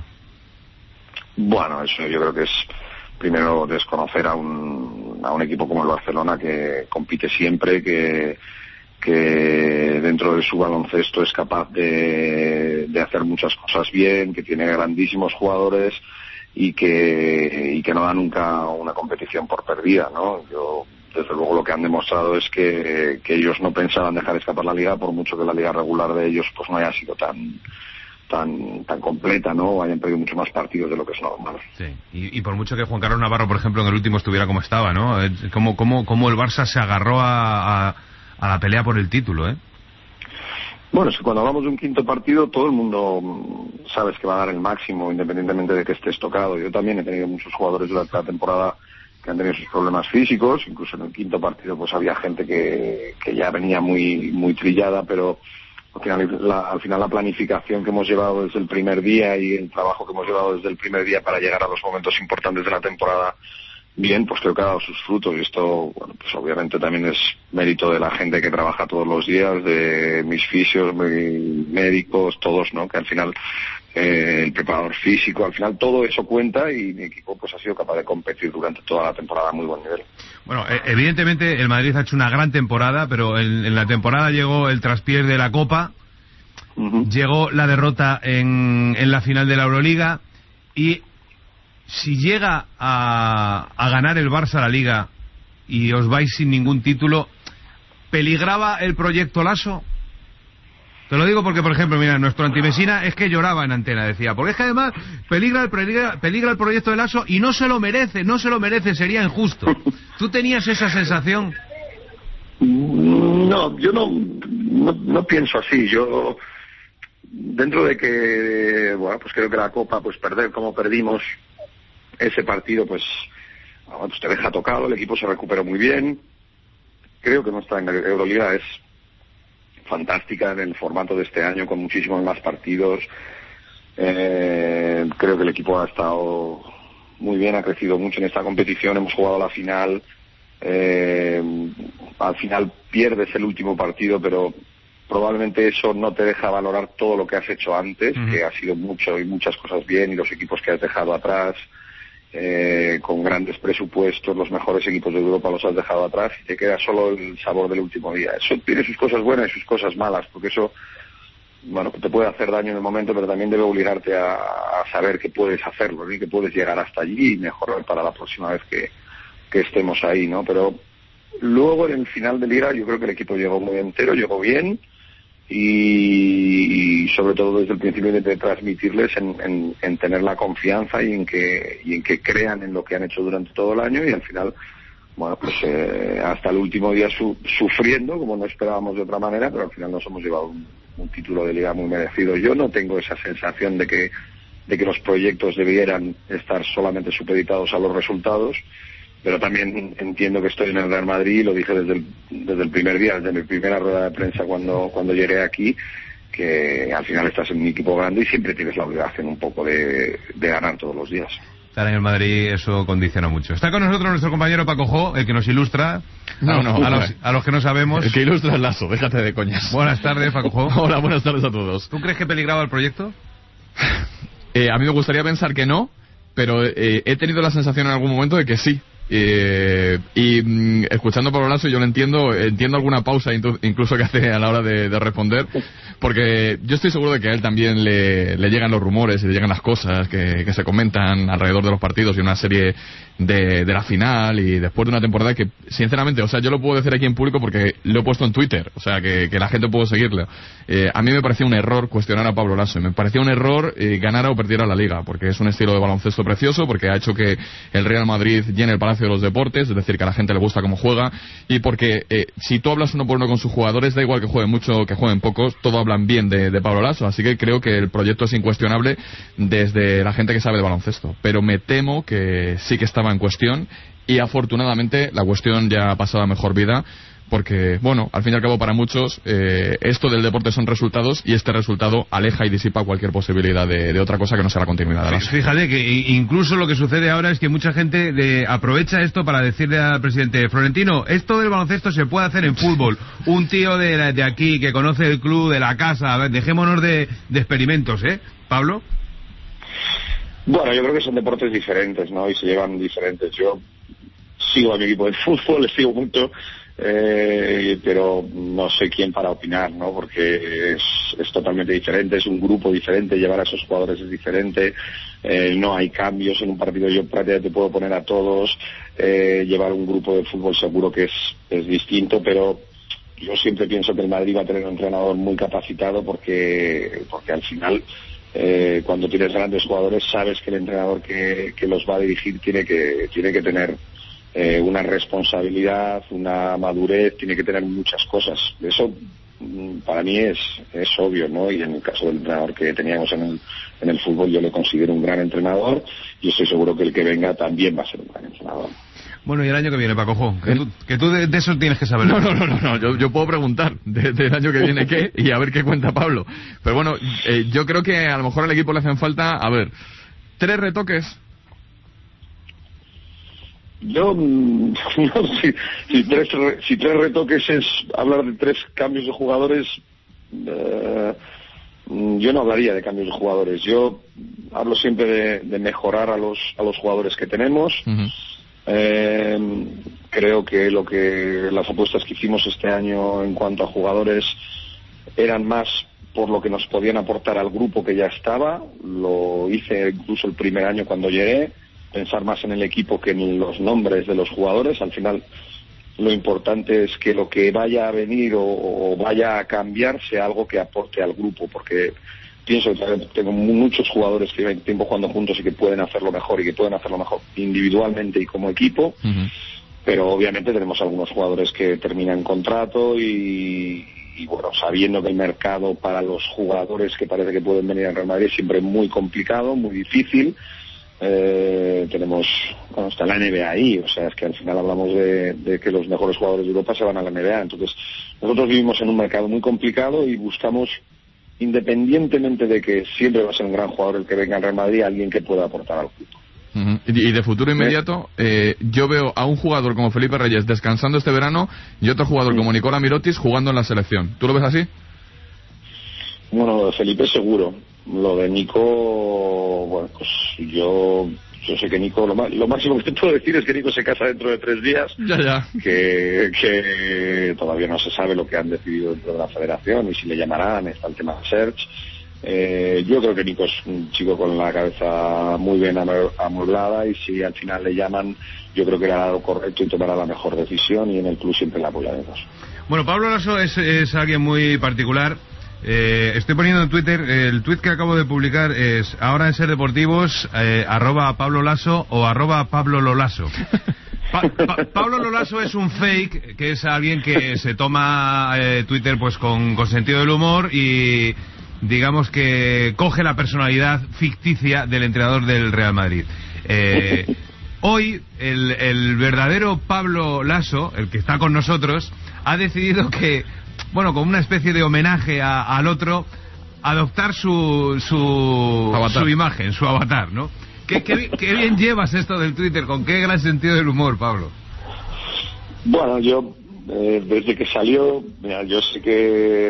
Bueno, eso yo creo que es primero desconocer a un a un equipo como el Barcelona, que compite siempre, que que dentro de su baloncesto es capaz de, de hacer muchas cosas bien, que tiene grandísimos jugadores y que y que no da nunca una competición por perdida, ¿no? Yo desde luego lo que han demostrado es que, que ellos no pensaban dejar escapar la liga, por mucho que la liga regular de ellos pues no haya sido tan tan tan completa, ¿no? O hayan perdido mucho más partidos de lo que es normal. Sí. Y, y por mucho que Juan Carlos Navarro, por ejemplo, en el último estuviera como estaba, ¿no? Cómo cómo cómo el Barça se agarró a, a a la pelea por el título, ¿eh? Bueno, es que cuando hablamos de un quinto partido, todo el mundo sabes que va a dar el máximo, independientemente de que estés tocado. Yo también he tenido muchos jugadores durante la temporada que han tenido sus problemas físicos, incluso en el quinto partido pues había gente que, que ya venía muy muy trillada, pero al final, la, al final la planificación que hemos llevado desde el primer día y el trabajo que hemos llevado desde el primer día para llegar a los momentos importantes de la temporada bien, pues creo que ha dado sus frutos, y esto, bueno, pues obviamente también es mérito de la gente que trabaja todos los días, de mis fisios, mis médicos, todos, ¿no? Que al final, eh, el preparador físico, al final todo eso cuenta, y mi equipo pues ha sido capaz de competir durante toda la temporada a muy buen nivel. Bueno, evidentemente el Madrid ha hecho una gran temporada, pero en, en la temporada llegó el traspiés de la Copa, uh-huh. llegó la derrota en, en la final de la Euroliga, y si llega a, a ganar el Barça la Liga y os vais sin ningún título, ¿peligraba el proyecto Lasso? Te lo digo porque, por ejemplo, mira, nuestro antimesina es que lloraba en antena, decía, porque es que además peligra el, peligra, peligra el proyecto de Lasso y no se lo merece, no se lo merece, sería injusto. ¿Tú tenías esa sensación? No, yo no, no, no pienso así. Yo, dentro de que, bueno, pues creo que la Copa, pues perder como perdimos ese partido, pues, pues te deja tocado, el equipo se recuperó muy bien. Creo que nuestra Euroliga es fantástica en el formato de este año, con muchísimos más partidos. Eh, creo que el equipo ha estado muy bien, ha crecido mucho en esta competición, hemos jugado la final. Eh, al final pierdes el último partido, pero probablemente eso no te deja valorar todo lo que has hecho antes, uh-huh. que ha sido mucho y muchas cosas bien, y los equipos que has dejado atrás. Eh, con grandes presupuestos, los mejores equipos de Europa los has dejado atrás y te queda solo el sabor del último día. Eso tiene sus cosas buenas y sus cosas malas, porque eso, bueno, te puede hacer daño en el momento, pero también debe obligarte a, a saber que puedes hacerlo, ¿no? Y que puedes llegar hasta allí y mejorar para la próxima vez que, que estemos ahí, ¿no? Pero luego en el final de liga yo creo que el equipo llegó muy entero, llegó bien, y, y sobre todo desde el principio de transmitirles en, en, en tener la confianza y en que y en que crean en lo que han hecho durante todo el año, y al final, bueno, pues eh, hasta el último día su, sufriendo, como no esperábamos de otra manera, pero al final nos hemos llevado un, un título de liga muy merecido. Yo no tengo esa sensación de que de que los proyectos debieran estar solamente supeditados a los resultados, pero también entiendo que estoy en el Real Madrid, y lo dije desde el, desde el primer día, desde mi primera rueda de prensa cuando, cuando llegué aquí, que al final estás en un equipo grande y siempre tienes la obligación un poco de, de ganar todos los días. Estar en el Madrid, eso condiciona mucho. Está con nosotros nuestro compañero Paco Jo, el que nos ilustra. No, no, a los, a los que no sabemos. El que ilustra el Lasso, déjate de coñas. Buenas tardes, Paco Jo. Hola, buenas tardes a todos. ¿Tú crees que peligraba el proyecto? eh, a mí me gustaría pensar que no, pero eh, he tenido la sensación en algún momento de que sí. Eh, y mm, escuchando a Pablo Lasso yo lo entiendo, entiendo alguna pausa incluso que hace a la hora de, de responder, porque yo estoy seguro de que a él también le, le llegan los rumores y le llegan las cosas que, que se comentan alrededor de los partidos y una serie de, de la final y después de una temporada que sinceramente, o sea, yo lo puedo decir aquí en público porque lo he puesto en Twitter, o sea, que, que la gente puede seguirlo. Eh, a mí me parecía un error cuestionar a Pablo Lasso, me parecía un error eh, ganara o perdiera la Liga, porque es un estilo de baloncesto precioso, porque ha hecho que el Real Madrid llene el Palacio de los Deportes, es decir, que a la gente le gusta cómo juega, y porque eh, si tú hablas uno por uno con sus jugadores, da igual que jueguen mucho o que jueguen pocos, todos hablan bien de, de Pablo Lasso, así que creo que el proyecto es incuestionable desde la gente que sabe de baloncesto, pero me temo que sí que estaba en cuestión, y afortunadamente la cuestión ya ha pasado a mejor vida, porque, bueno, al fin y al cabo para muchos eh, esto del deporte son resultados y este resultado aleja y disipa cualquier posibilidad de, de otra cosa que no sea la continuidad de la... Fíjate que incluso lo que sucede ahora es que mucha gente de, aprovecha esto para decirle al presidente Florentino, esto del baloncesto se puede hacer en fútbol, un tío de, de aquí que conoce el club, de la casa, a ver, dejémonos de, de experimentos, ¿eh? Pablo. Bueno, yo creo que son deportes diferentes, ¿no? Y se llevan diferentes. Yo sigo a mi equipo de fútbol, les sigo mucho, eh, pero no sé quién para opinar, ¿no? Porque es, es totalmente diferente, es un grupo diferente, llevar a esos jugadores es diferente, eh, no hay cambios en un partido, yo prácticamente puedo poner a todos, eh, llevar un grupo de fútbol seguro que es, es distinto, pero yo siempre pienso que el Madrid va a tener un entrenador muy capacitado porque, porque al final... Eh, cuando tienes grandes jugadores sabes que el entrenador que, que los va a dirigir tiene que tiene que tener eh, una responsabilidad, una madurez, tiene que tener muchas cosas. Eso mm, para mí es, es obvio, ¿no? Y en el caso del entrenador que teníamos en el, en el fútbol yo le considero un gran entrenador y estoy seguro que el que venga también va a ser un gran entrenador. Bueno, y el año que viene, Paco Jo, que tú, que tú de, de eso tienes que saber. No, no, no, no, no. Yo, yo puedo preguntar del de, de año que viene qué y a ver qué cuenta Pablo. Pero bueno, eh, yo creo que a lo mejor al equipo le hacen falta, a ver, tres retoques. Yo, no, si, si, tres, si tres retoques es hablar de tres cambios de jugadores, eh, yo no hablaría de cambios de jugadores. Yo hablo siempre de, de mejorar a los, a los jugadores que tenemos. Uh-huh. Eh, creo que lo que las apuestas que hicimos este año en cuanto a jugadores eran más por lo que nos podían aportar al grupo que ya estaba. Lo hice incluso el primer año cuando llegué, pensar más en el equipo que en los nombres de los jugadores. Al final lo importante es que lo que vaya a venir o, o vaya a cambiar sea algo que aporte al grupo, porque pienso que tengo muchos jugadores que llevan tiempo jugando juntos y que pueden hacerlo mejor y que pueden hacerlo mejor individualmente y como equipo, uh-huh. Pero obviamente tenemos algunos jugadores que terminan contrato y, y bueno, sabiendo que el mercado para los jugadores que parece que pueden venir al Real Madrid es siempre muy complicado, muy difícil. Eh, tenemos, bueno, está la N B A ahí, o sea, es que al final hablamos de, de que los mejores jugadores de Europa se van a la N B A, entonces nosotros vivimos en un mercado muy complicado y buscamos, independientemente de que siempre va a ser un gran jugador el que venga al Real Madrid, alguien que pueda aportar al club. Uh-huh. Y de futuro inmediato, eh, yo veo a un jugador como Felipe Reyes descansando este verano y otro jugador como Nicola Mirotic jugando en la selección. ¿Tú lo ves así? Bueno, lo de Felipe seguro. Lo de Nico, bueno, pues yo... Yo sé que Nico, lo, más, lo máximo que te puedo decir es que Nico se casa dentro de tres días, ya, ya. Que, que todavía no se sabe lo que han decidido dentro de la federación y si le llamarán, está el tema de Search. Eh, yo creo que Nico es un chico con la cabeza muy bien amueblada y si al final le llaman, yo creo que hará lo correcto y tomará la mejor decisión y en el club siempre la apoyaremos. Bueno, Pablo Lasso es, es alguien muy particular. Eh, estoy poniendo en Twitter, el tweet que acabo de publicar es ahora en Ser Deportivos, eh, arroba Pablo Lasso o arroba Pablo Lolaso. Pa, pa, Pablo Lolaso es un fake, que es alguien que se toma eh, Twitter pues con, con sentido del humor y digamos que coge la personalidad ficticia del entrenador del Real Madrid. Eh, hoy el, el verdadero Pablo Lasso, el que está con nosotros, ha decidido que, bueno, como una especie de homenaje a, al otro, adoptar su su, su imagen, su avatar, ¿no? ¿Qué, qué, qué bien llevas esto del Twitter, con qué gran sentido del humor, Pablo. Bueno, yo eh, desde que salió, mira, yo sé que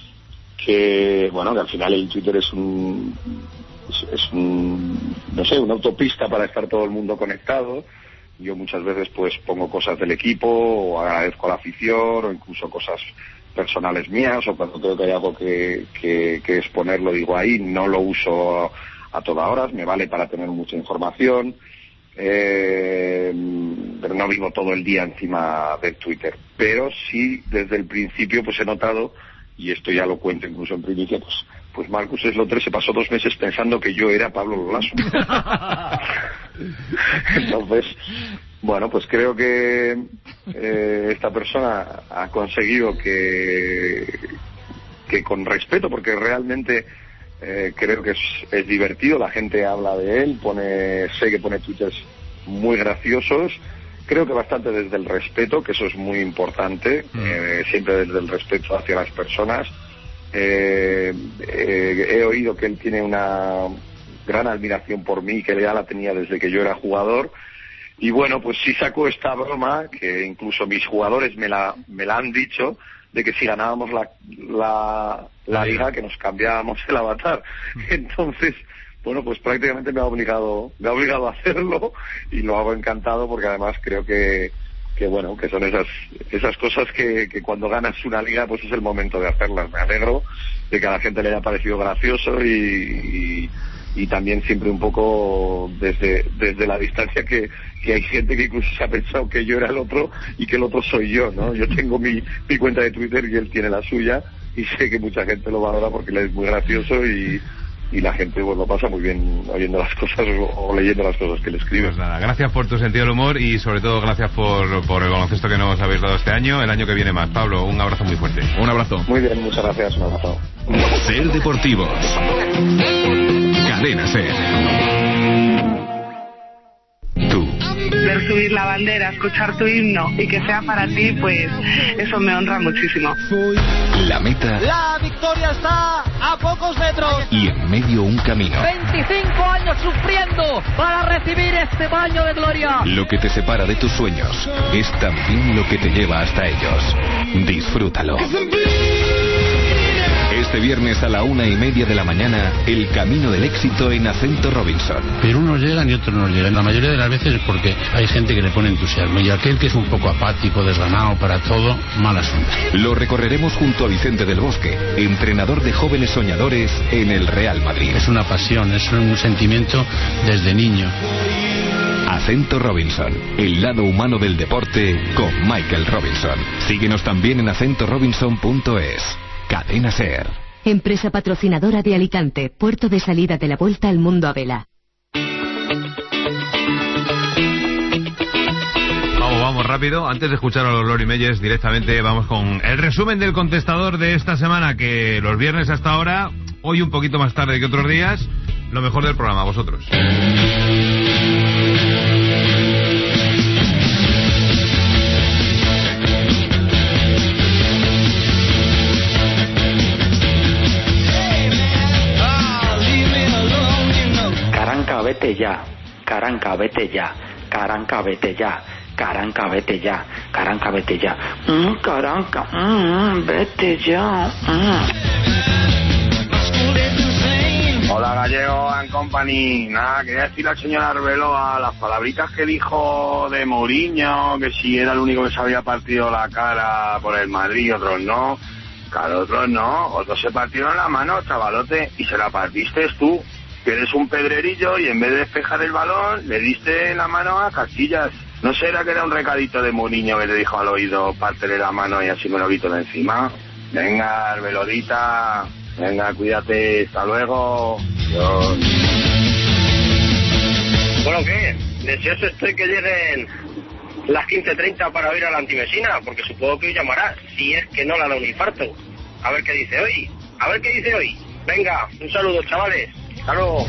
que bueno, que al final el Twitter es un es, es un no sé, una autopista para estar todo el mundo conectado. yo muchas veces pues pongo cosas del equipo, o agradezco a la afición, o incluso cosas personales mías, o cuando tengo que hay algo que, que, que exponer lo digo ahí, no lo uso a toda hora, me vale para tener mucha información, eh, pero no vivo todo el día encima del Twitter. Pero sí, desde el principio pues he notado, y esto ya lo cuento incluso en primicia, pues, pues Marcus Slotre se pasó dos meses pensando que yo era Pablo Lolaso. Entonces, bueno, pues creo que eh, esta persona ha conseguido que, que con respeto, porque realmente eh, creo que es, es divertido, la gente habla de él, pone, sé que pone twitters muy graciosos, creo que bastante desde el respeto, que eso es muy importante, eh, siempre desde el respeto hacia las personas. Eh, eh, he oído que él tiene una gran admiración por mí, que ya la tenía desde que yo era jugador, y bueno, pues sí sacó esta broma, que incluso mis jugadores me la, me la han dicho, de que si ganábamos la, la, la liga, que nos cambiábamos el avatar. Entonces, bueno, pues prácticamente me ha obligado, me ha obligado a hacerlo, y lo hago encantado, porque además creo que, que bueno, que son esas, esas cosas que, que cuando ganas una liga, pues es el momento de hacerlas. Me alegro de que a la gente le haya parecido gracioso, y, y, y también siempre un poco desde, desde la distancia que, que hay gente que incluso se ha pensado que yo era el otro y que el otro soy yo, ¿no? Yo tengo mi, mi cuenta de Twitter y él tiene la suya, y sé que mucha gente lo valora porque le es muy gracioso, y y la gente pues lo pasa muy bien oyendo las cosas o, o leyendo las cosas que le escribe. Pues nada, gracias por tu sentido del humor, y sobre todo gracias por, por el baloncesto que nos habéis dado este año, el año que viene más. Pablo, un abrazo muy fuerte. Un abrazo. Muy bien, muchas gracias, un abrazo. Ser Deportivos. Cadena Ser. Tú. Ver subir la bandera, escuchar tu himno y que sea para ti, pues eso me honra muchísimo. La meta. La victoria está a pocos metros. Y en medio un camino. veinticinco años sufriendo para recibir este baño de gloria. Lo que te separa de tus sueños es también lo que te lleva hasta ellos. Disfrútalo. Este viernes a la una y media de la mañana, el camino del éxito en Acento Robinson. Pero unos llegan y otros no llegan. La mayoría de las veces es porque hay gente que le pone entusiasmo, y aquel que es un poco apático, desganado para todo, mal asunto. Lo recorreremos junto a Vicente del Bosque, entrenador de jóvenes soñadores en el Real Madrid. Es una pasión, es un sentimiento desde niño. Acento Robinson, el lado humano del deporte con Michael Robinson. Síguenos también en acento robinson punto es. Cadena Ser. Empresa patrocinadora de Alicante, puerto de salida de la Vuelta al Mundo a vela. Vamos, vamos rápido. Antes de escuchar a los Lori Meyers directamente, vamos con el resumen del contestador de esta semana, que los viernes hasta ahora, hoy un poquito más tarde que otros días, lo mejor del programa, vosotros. Caranca, vete ya, Caranca, vete ya, Caranca, vete ya, Caranca, vete ya, Caranca, vete ya, mm, Caranca, mm, vete ya. Mm. Hola Gallego and Company, nada, quería decirle al señor Arbeloa las palabritas que dijo de Mourinho, que si era el único que se había partido la cara por el Madrid, otros no, claro, otros no, otros se partieron la mano, chavalote, y se la partiste tú, que eres un pedrerillo, y en vez de despejar el balón, le diste la mano a Casillas. ¿No será que era un recadito de Mourinho que te dijo al oído, pártele la mano y así me lo quito de encima? Venga, Arbelodita, venga, cuídate, hasta luego. Dios. Bueno, ¿qué? Deseoso estoy que lleguen las quince treinta para oír a la antimesina, porque supongo que hoy llamará, si es que no le ha dado un infarto. A ver qué dice hoy, a ver qué dice hoy. Venga, un saludo, chavales. Hasta luego.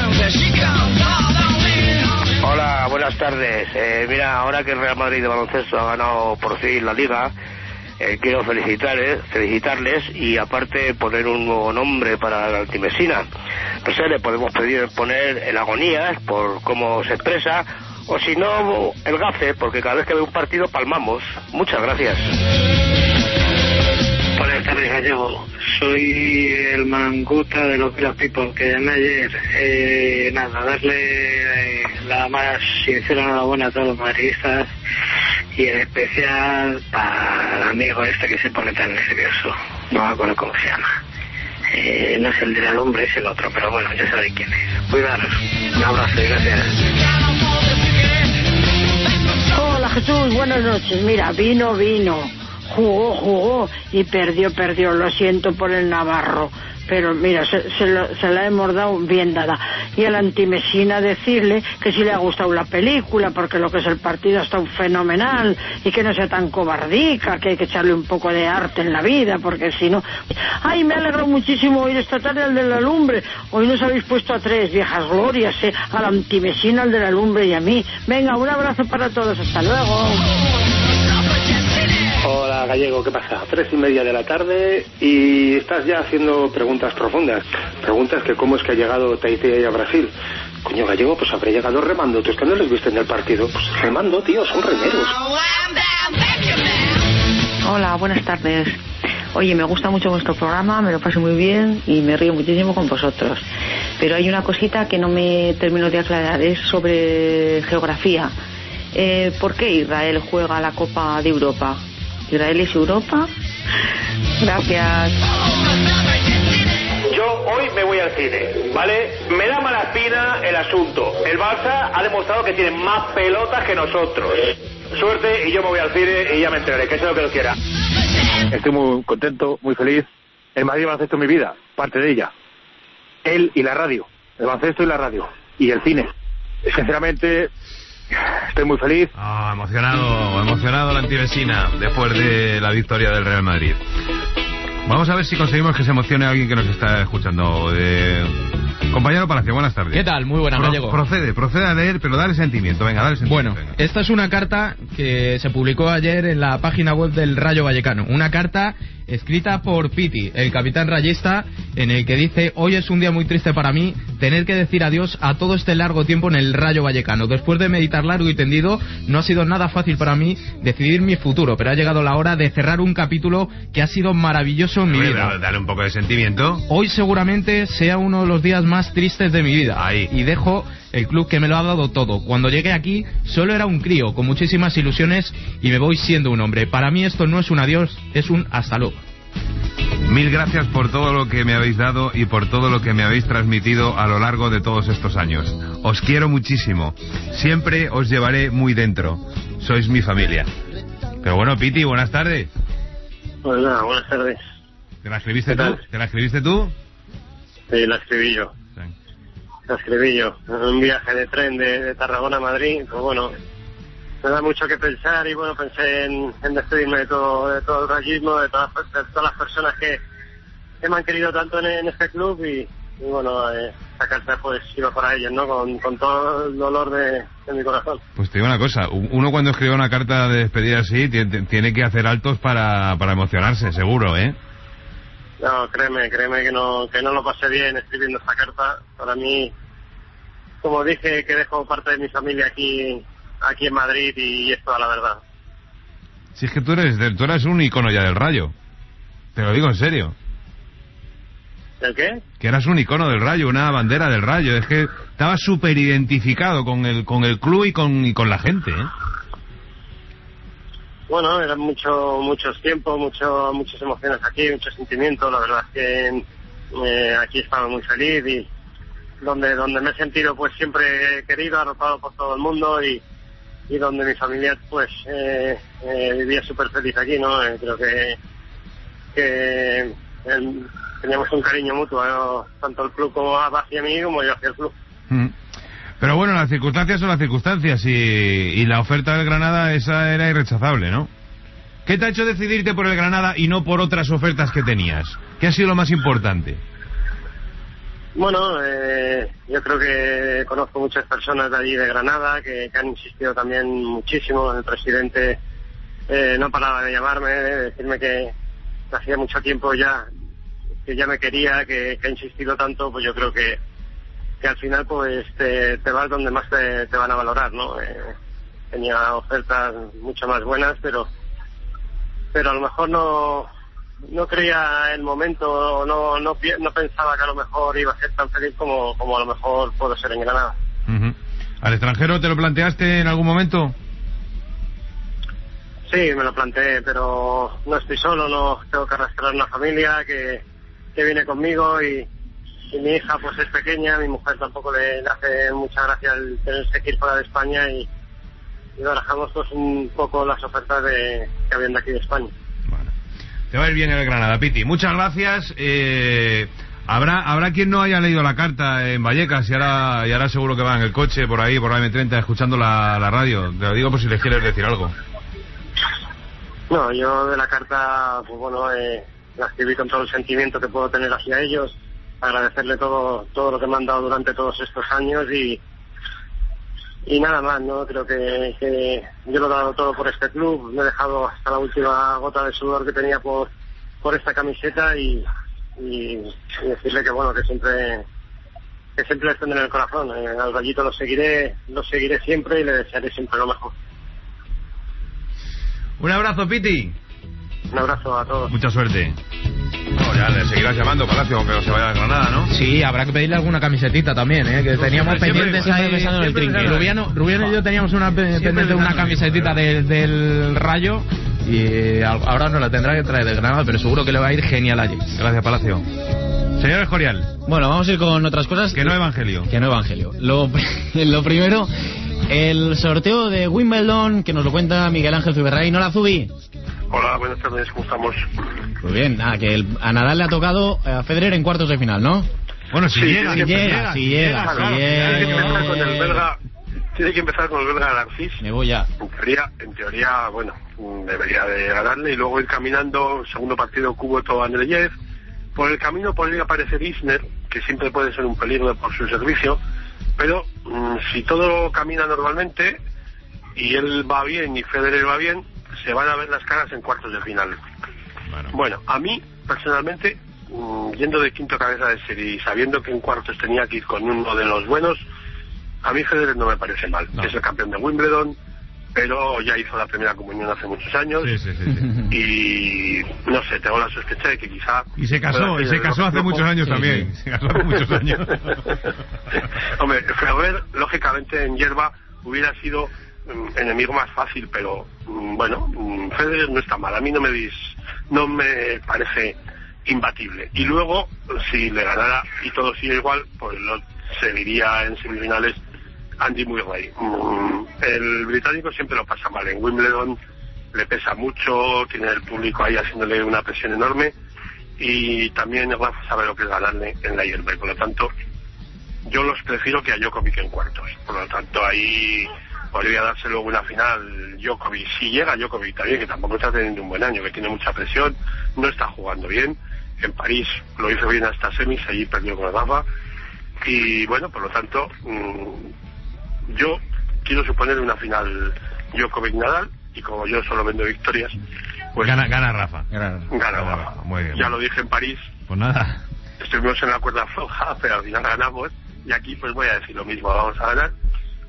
Hola, buenas tardes. Eh, mira, ahora que el Real Madrid de baloncesto ha ganado por fin la Liga, eh, quiero felicitarles, felicitarles y aparte poner un nuevo nombre para la antimesina. No sé, le podemos pedir poner el Agonías por cómo se expresa, o si no, el Gafe, porque cada vez que veo un partido palmamos. Muchas gracias. Buenas tardes, Gallego. Soy el manguta de los Villa People que llamé ayer. Eh, nada, darle eh, la más sincera enhorabuena a todos los madridistas y en especial para el amigo este que se pone tan nervioso. No me acuerdo cómo se llama. Eh, no es el de la lumbre, es el otro, pero bueno, ya sabéis quién es. Cuidaros. Un abrazo y gracias. Hola Jesús, buenas noches. Mira, vino, vino. Jugó, jugó y perdió, perdió. Lo siento por el Navarro, pero mira, se, se, lo, se la hemos dado bien dada. Y al antimesina decirle que si le ha gustado la película, porque lo que es el partido está fenomenal, y que no sea tan cobardica, que hay que echarle un poco de arte en la vida, porque si no... Ay, me alegro muchísimo oír esta tarde al de la lumbre. Hoy nos habéis puesto a tres, viejas glorias, eh, al antimesina, al de la lumbre y a mí. Venga, un abrazo para todos, hasta luego. Hola Gallego, ¿qué pasa? Tres y media de la tarde y estás ya haciendo preguntas profundas. Preguntas que cómo es que ha llegado Tahití a Brasil. Coño Gallego, pues habré llegado remando. ¿Tú es que no les viste en el partido? Pues remando, tío, son remeros. Hola, buenas tardes. Oye, me gusta mucho vuestro programa, me lo paso muy bien y me río muchísimo con vosotros. Pero hay una cosita que no me termino de aclarar, es sobre geografía. Eh, ¿Por qué Israel juega la Copa de Europa? ¿Israel es Europa? Gracias. Yo hoy me voy al cine, ¿vale? Me da mala espina el asunto. El Barça ha demostrado que tiene más pelotas que nosotros. Suerte y yo me voy al cine y ya me enteraré, que sea lo que lo quiera. Estoy muy contento, muy feliz. El Madrid baloncesto es mi vida, parte de ella. Él y la radio, el baloncesto y la radio. Y el cine. Sinceramente... estoy muy feliz. Ah, emocionado, emocionado la antivecina después de la victoria del Real Madrid. Vamos a ver si conseguimos que se emocione alguien que nos está escuchando. Eh... Compañero Palacio, buenas tardes. ¿Qué tal? Muy buenas, Pro Gallego. Procede, procede a leer, pero dale sentimiento, venga, dale sentimiento. Bueno, venga. Esta es una carta que se publicó ayer en la página web del Rayo Vallecano. Una carta escrita por Piti, el capitán rayista, en el que dice: hoy es un día muy triste para mí tener que decir adiós a todo este largo tiempo en el Rayo Vallecano. Después de meditar largo y tendido, no ha sido nada fácil para mí decidir mi futuro, pero ha llegado la hora de cerrar un capítulo que ha sido maravilloso en mi Oye, vida. Dale un poco de sentimiento. Hoy seguramente sea uno de los días más tristes de mi vida. Ahí. Y dejo el club que me lo ha dado todo. Cuando llegué aquí solo era un crío con muchísimas ilusiones y me voy siendo un hombre. Para mí esto no es un adiós, es un hasta luego. Mil gracias por todo lo que me habéis dado y por todo lo que me habéis transmitido a lo largo de todos estos años. Os quiero muchísimo. Siempre os llevaré muy dentro. Sois mi familia. Pero bueno, Piti, buenas tardes. Pues nada, buenas tardes. ¿Te la escribiste tú? ¿Te la escribiste tú? Sí, la escribí yo. Sí. La escribí yo. Un viaje de tren de, de Tarragona a Madrid, pues bueno, me da mucho que pensar y bueno, pensé en, en despedirme de todo, de todo el rayismo, de todas, de todas las personas que, que me han querido tanto en, en este club y, y bueno, eh, esta carta pues iba para ellos, ¿no? Con, con todo el dolor de, de mi corazón. Pues te digo una cosa, uno cuando escribe una carta de despedida así tiene, tiene que hacer altos para, para emocionarse, seguro, ¿eh? No, créeme, créeme que no, que no lo pasé bien escribiendo esta carta. Para mí, como dije, que dejo parte de mi familia aquí aquí en Madrid y es toda la verdad. Si es que tú eres, tú eres un icono ya del Rayo. Te lo digo en serio. ¿El qué? Que eras un icono del Rayo, una bandera del Rayo. Es que estabas súper identificado con el, con el club y con, y con la gente, ¿eh? Bueno, eran mucho, muchos tiempos, mucho, muchas emociones aquí, muchos sentimientos. La verdad es que eh, aquí estaba muy feliz y donde donde me he sentido pues siempre querido, arropado por todo el mundo y, y donde mi familia pues eh, eh, vivía súper feliz aquí, ¿no? Eh, creo que, que eh, teníamos un cariño mutuo, ¿no? Tanto el club como hacia mí como yo hacia el club. Mm. Pero bueno, las circunstancias son las circunstancias y, y la oferta del Granada esa era irrechazable, ¿no? ¿Qué te ha hecho decidirte por el Granada y no por otras ofertas que tenías? ¿Qué ha sido lo más importante? Bueno, eh, yo creo que conozco muchas personas de allí de Granada que, que han insistido también muchísimo. El presidente eh, no paraba de llamarme, de decirme que hacía mucho tiempo ya que ya me quería, que, que ha insistido tanto, pues yo creo que que al final pues te, te vas donde más te, te van a valorar, ¿no? Eh, tenía ofertas mucho más buenas, pero pero a lo mejor no no creía el momento, no, no, no pensaba que a lo mejor iba a ser tan feliz como, como a lo mejor puedo ser en Granada. Uh-huh. ¿Al extranjero te lo planteaste en algún momento? Sí, me lo planteé, pero no estoy solo, no tengo que arrastrar una familia que, que viene conmigo y, y mi hija pues es pequeña, mi mujer tampoco le, le hace mucha gracia el tenerse que ir fuera de España y, y barajamos pues un poco las ofertas de, que habían de aquí de España. Bueno. Te va a ir bien el Granada, Piti. Muchas gracias. Eh, habrá habrá quien no haya leído la carta en Vallecas y ahora, y ahora seguro que va en el coche por ahí, por la eme treinta, escuchando la, la radio. Te lo digo por si les quieres decir algo. No, yo de la carta, pues bueno, eh, la escribí con todo el sentimiento que puedo tener hacia ellos, agradecerle todo todo lo que me han dado durante todos estos años y y nada más, ¿no? Creo que, que yo lo he dado todo por este club, me he dejado hasta la última gota de sudor que tenía por por esta camiseta y, y, y decirle que bueno, que siempre que siempre les tendré en el corazón. Eh, al Gallito lo seguiré, lo seguiré siempre y le desearé siempre lo mejor. Un abrazo, Piti. Un abrazo a todos. Mucha suerte. No, ya le seguirás llamando, Palacio, aunque no se vaya a Granada, ¿no? Sí, habrá que pedirle alguna camisetita también, ¿eh? Que teníamos siempre, pendientes siempre, ahí pensando en el trinque. Rubiano, Rubiano y yo teníamos una pendiente una camisetita de, del Rayo y ahora nos la tendrá que traer de Granada, pero seguro que le va a ir genial allí. Gracias, Palacio. Señor Escorial. Bueno, vamos a ir con otras cosas. Que no evangelio. Que no evangelio. Lo, lo primero, el sorteo de Wimbledon, que nos lo cuenta Miguel Ángel Zuberraín. Hola, Zubi. Hola, buenas tardes, ¿cómo estamos? Muy bien, ah, que el, a Nadal le ha tocado a Federer en cuartos de final, ¿no? Bueno, si sí, llega, si llega, si llega, si llega. Tiene que empezar con el belga, tiene que empezar con el belga Narcís. Me voy ya. En teoría, en teoría, bueno, debería de ganarle y luego ir caminando, segundo partido Kuboto Andreyev. Por el camino podría aparecer Isner, que siempre puede ser un peligro por su servicio, pero mmm, si todo camina normalmente y él va bien y Federer va bien, se van a ver las caras en cuartos de final. Bueno, bueno a mí, personalmente, mmm, yendo de quinto cabeza de serie y sabiendo que en cuartos tenía que ir con uno de los buenos, a mí Federer no me parece mal. No. Es el campeón de Wimbledon, pero ya hizo la primera comunión hace muchos años. Sí, sí, sí, sí. Y no sé, tengo la sospecha de que quizá... Y se casó, y se casó hace muchos años sí, también. Sí. Se casó hace muchos años. Hombre, Federer, lógicamente, en hierba hubiera sido enemigo más fácil, pero bueno, Federer no está mal, a mí no me dis, no me parece imbatible. Y luego, si le ganara y todo sigue igual, pues lo seguiría en semifinales Andy Murray. El británico siempre lo pasa mal, en Wimbledon le pesa mucho, tiene el público ahí haciéndole una presión enorme y también Rafa sabe lo que es ganarle en la hierba y por lo tanto yo los prefiero que a Djokovic en cuartos. Por lo tanto ahí podría darse luego una final Djokovic, si llega Djokovic también, que tampoco está teniendo un buen año, que tiene mucha presión, no está jugando bien. En París lo hizo bien hasta semis, allí perdió con Rafa y bueno, por lo tanto mmm, yo quiero suponer una final Djokovic-Nadal y como yo solo vendo victorias, pues gana, gana Rafa. Gana, gana Rafa. Rafa. Muy bien. Ya lo dije en París. Pues nada. Estuvimos en la cuerda floja, pero al final ganamos y aquí pues voy a decir lo mismo, vamos a ganar.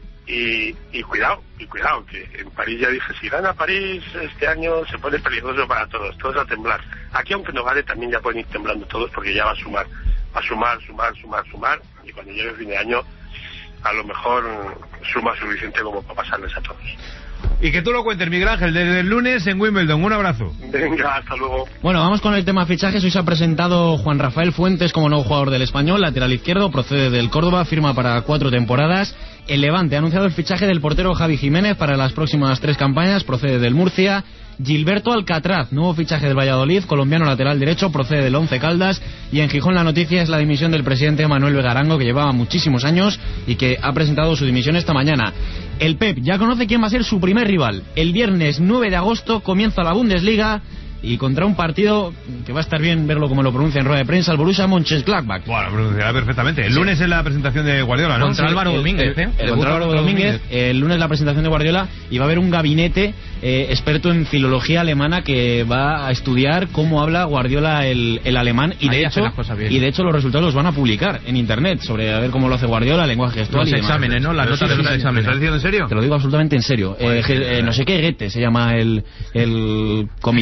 Y, y cuidado, y cuidado, que en París ya dije, si gana París este año se pone peligroso para todos, todos a temblar. Aquí aunque no gane también ya pueden ir temblando todos porque ya va a sumar, va a sumar, sumar, sumar, sumar y cuando llegue el fin de año a lo mejor suma suficiente como para pasarles a todos. Y que tú lo cuentes, Miguel Ángel, desde el lunes en Wimbledon. Un abrazo. Venga, hasta luego. Bueno, vamos con el tema fichajes. Hoy se ha presentado Juan Rafael Fuentes como nuevo jugador del Español, lateral izquierdo, procede del Córdoba, firma para cuatro temporadas. El Levante ha anunciado el fichaje del portero Javi Jiménez para las próximas tres campañas, procede del Murcia. Gilberto Alcatraz, nuevo fichaje del Valladolid, colombiano lateral derecho, procede del Once Caldas. Y en Gijón la noticia es la dimisión del presidente Manuel Vegarango, que llevaba muchísimos años y que ha presentado su dimisión esta mañana. El Pep ya conoce quién va a ser su primer rival. El viernes nueve de agosto comienza la Bundesliga y contra un partido que va a estar bien verlo como lo pronuncia en rueda de prensa, el Borussia Mönchengladbach. Bueno, pronunciará perfectamente. El sí. lunes es la presentación de Guardiola, ¿no? Contra sí, Álvaro el, Domínguez, ¿eh? El, el contra Álvaro Domínguez, Domínguez. El lunes la presentación de Guardiola y va a haber un gabinete eh, experto en filología alemana que va a estudiar cómo habla Guardiola el, el alemán y de, hecho, y de hecho los resultados los van a publicar en internet sobre a ver cómo lo hace Guardiola, el lenguaje gestual los y demás. exámenes, ¿no? Las notas de los exámenes. ¿Me estás diciendo en serio? Te lo digo absolutamente en serio. Eh, eh, no sé qué Goethe se llama el, el comité que le va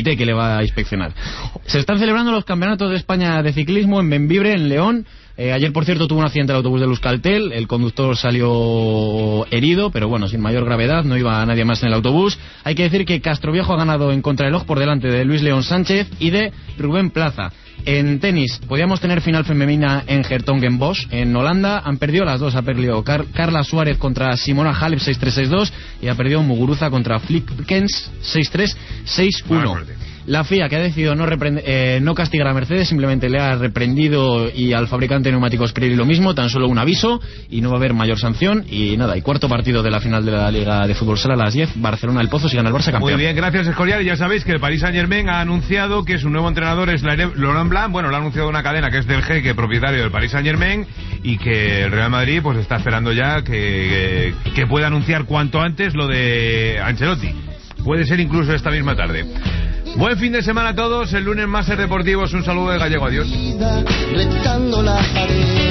va a inspeccionar. Se están celebrando los campeonatos de España de ciclismo en Bembibre, en León. Eh, ayer, por cierto, tuvo un accidente el autobús de Euskaltel. El conductor salió herido, pero bueno, sin mayor gravedad, no iba nadie más en el autobús. Hay que decir que Castroviejo ha ganado en contrarreloj por delante de Luis León Sánchez y de Rubén Plaza. En tenis, podíamos tener final femenina en Hertogenbosch, en Holanda. Han perdido las dos, ha perdido Car Carla Suárez contra Simona Halep seis tres seis dos y ha perdido Muguruza contra Flickens seis tres seis uno. La F I A, que ha decidido no, eh, no castigar a Mercedes, simplemente le ha reprendido, y al fabricante de neumáticos Pirelli lo mismo, tan solo un aviso y no va a haber mayor sanción. Y nada, y cuarto partido de la final de la Liga de Fútbol Sala a las diez, Barcelona El Pozo, si gana el Barça, campeón. Muy bien, gracias Escorial. Y ya sabéis que el Paris Saint-Germain ha anunciado que su nuevo entrenador es Laurent Blanc. Bueno, lo ha anunciado una cadena que es del jeque propietario del Paris Saint-Germain, y que el Real Madrid pues está esperando ya que, que, que pueda anunciar cuanto antes lo de Ancelotti. Puede ser incluso esta misma tarde. Buen fin de semana a todos. El lunes más Ser Deportivos. Un saludo de Gallego. Adiós.